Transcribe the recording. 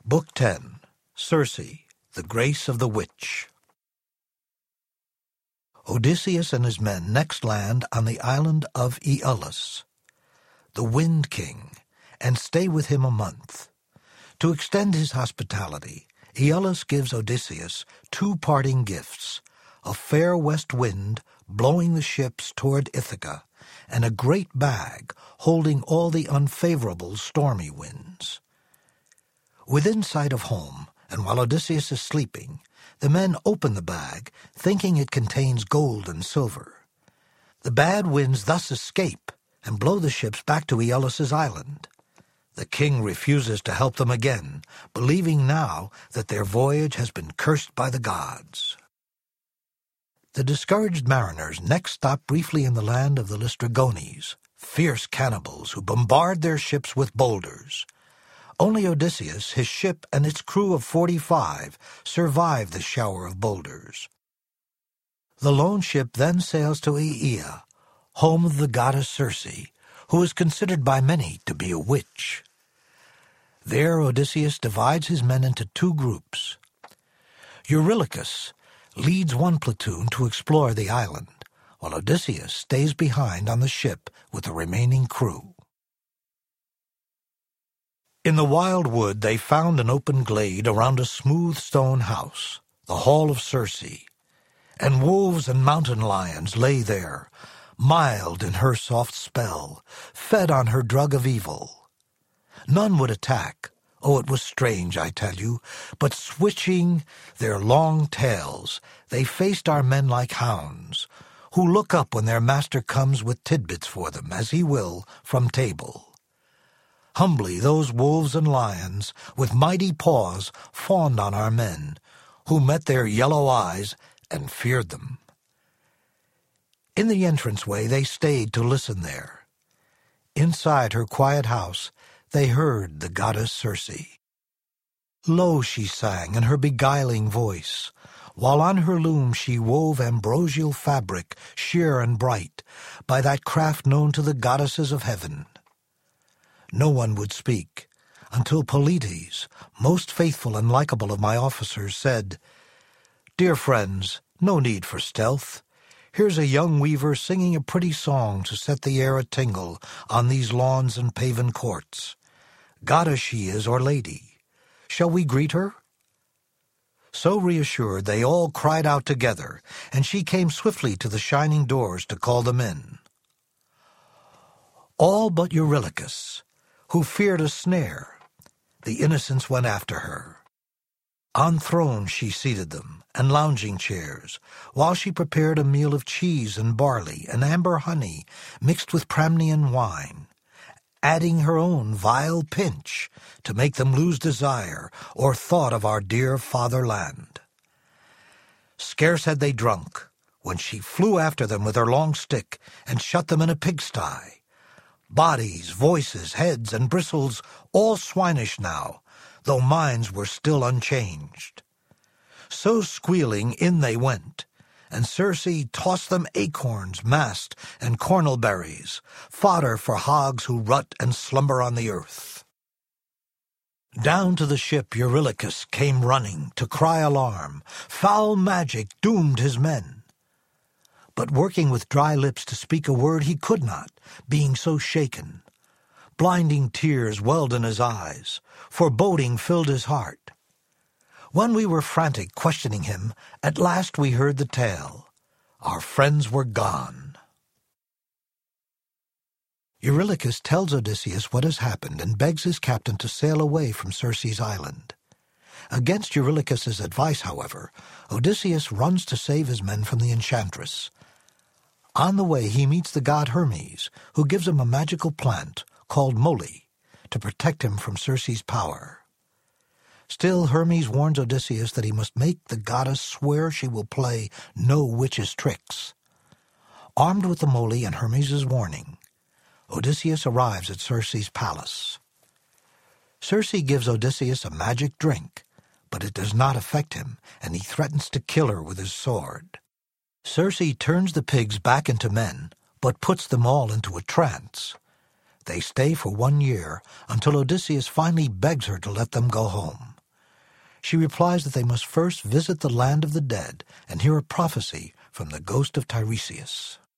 Book 10, Circe, the Grace of the Witch. Odysseus and his men next land on the island of Aeolus, the Wind King, and stay with him a month. To extend his hospitality, Aeolus gives Odysseus 2 parting gifts, a fair west wind blowing the ships toward Ithaca, and a great bag holding all the unfavorable stormy winds. Within sight of home, and while Odysseus is sleeping, the men open the bag, thinking it contains gold and silver. The bad winds thus escape and blow the ships back to Aeolus's island. The king refuses to help them again, believing now that their voyage has been cursed by the gods. The discouraged mariners next stop briefly in the land of the Laestrygones, fierce cannibals who bombard their ships with boulders. Only Odysseus, his ship, and its crew of 45 survive the shower of boulders. The lone ship then sails to Aea, home of the goddess Circe, who is considered by many to be a witch. There Odysseus divides his men into 2 groups. Eurylochus leads one platoon to explore the island, while Odysseus stays behind on the ship with the remaining crew. In the wild wood they found an open glade around a smooth stone house, the hall of Circe, and wolves and mountain lions lay there, mild in her soft spell, fed on her drug of evil. None would attack. Oh, it was strange, I tell you, but switching their long tails, they faced our men like hounds, who look up when their master comes with tidbits for them, as he will, from table. Humbly those wolves and lions, with mighty paws, fawned on our men, who met their yellow eyes and feared them. In the entranceway they stayed to listen there. Inside her quiet house they heard the goddess Circe. Low she sang in her beguiling voice, while on her loom she wove ambrosial fabric, sheer and bright, by that craft known to the goddesses of heaven. No one would speak, until Polites, most faithful and likable of my officers, said, "Dear friends, no need for stealth. Here's a young weaver singing a pretty song to set the air a-tingle on these lawns and paven courts. Goddess she is, or lady. Shall we greet her?" So reassured, they all cried out together, and she came swiftly to the shining doors to call them in. All but Eurylochus, who feared a snare, the innocents went after her. On thrones she seated them, and lounging chairs, while she prepared a meal of cheese and barley and amber honey mixed with Pramnian wine, adding her own vile pinch to make them lose desire or thought of our dear fatherland. Scarce had they drunk, when she flew after them with her long stick and shut them in a pigsty. Bodies, voices, heads, and bristles, all swinish now, though minds were still unchanged. So squealing in they went, and Circe tossed them acorns, mast, and cornel berries, fodder for hogs who rut and slumber on the earth. Down to the ship Eurylochus came running to cry alarm. Foul magic doomed his men. But working with dry lips to speak a word he could not, being so shaken. Blinding tears welled in his eyes, foreboding filled his heart. When we were frantic questioning him, at last we heard the tale. Our friends were gone. Eurylochus tells Odysseus what has happened and begs his captain to sail away from Circe's island. Against Eurylochus's advice, however, Odysseus runs to save his men from the enchantress. On the way he meets the god Hermes, who gives him a magical plant called moly to protect him from Circe's power. Still Hermes warns Odysseus that he must make the goddess swear she will play no witch's tricks. Armed with the moly and Hermes' warning, Odysseus arrives at Circe's palace. Circe gives Odysseus a magic drink, but it does not affect him, and he threatens to kill her with his sword. Circe turns the pigs back into men, but puts them all into a trance. They stay for 1 year, until Odysseus finally begs her to let them go home. she replies that they must first visit the land of the dead and hear a prophecy from the ghost of Tiresias.